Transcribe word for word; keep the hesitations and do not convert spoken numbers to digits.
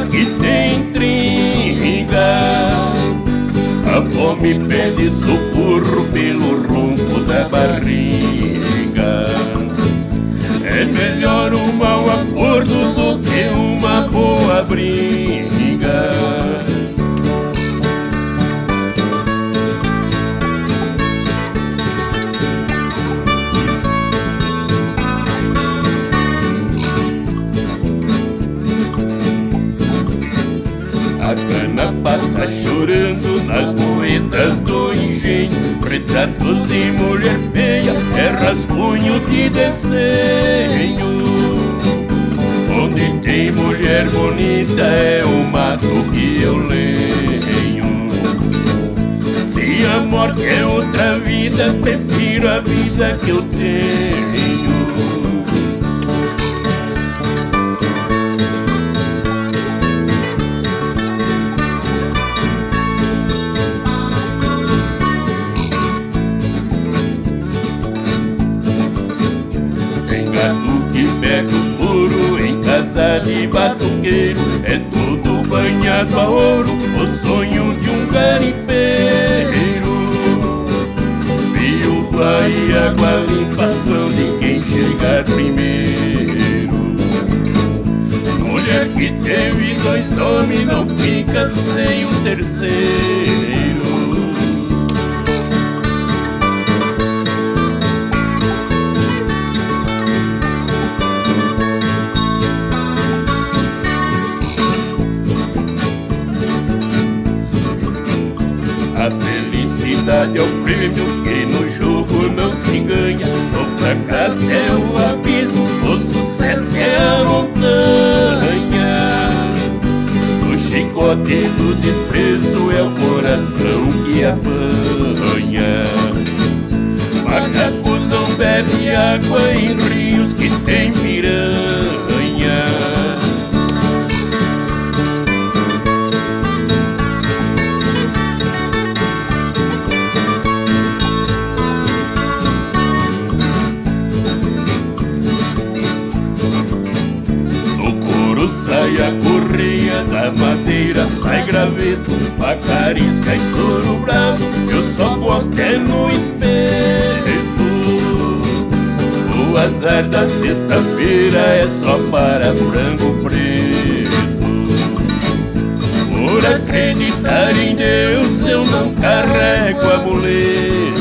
que tem intriga. A fome pede socorro pelo ronco da barriga. É melhor um mau acordo do que uma boa briga. A cana passa chorando nas moedas do engenho. Retratos de mulher feia é rascunho de desenho. Onde tem mulher bonita é o mato que eu lenho. Se a morte é outra vida, prefiro a vida que eu tenho. De batuqueiro é tudo banhado a ouro, o sonho de um garimpeiro. Viúva e água limpa são de quem chegar primeiro. Mulher que teve dois homens não fica sem o terceiro. A felicidade é o prêmio que no jogo não se ganha. O fracasso é o abismo, o sucesso é a montanha. O chicote do desprezo é o coração que apanha. Macaco não bebe água em rios que tem piranha. Sai a correia, da madeira sai graveto, facarisca e touro bravo, eu só gosto é no espeto. O azar da sexta-feira é só para frango preto. Por acreditar em Deus eu não carrego amuleto.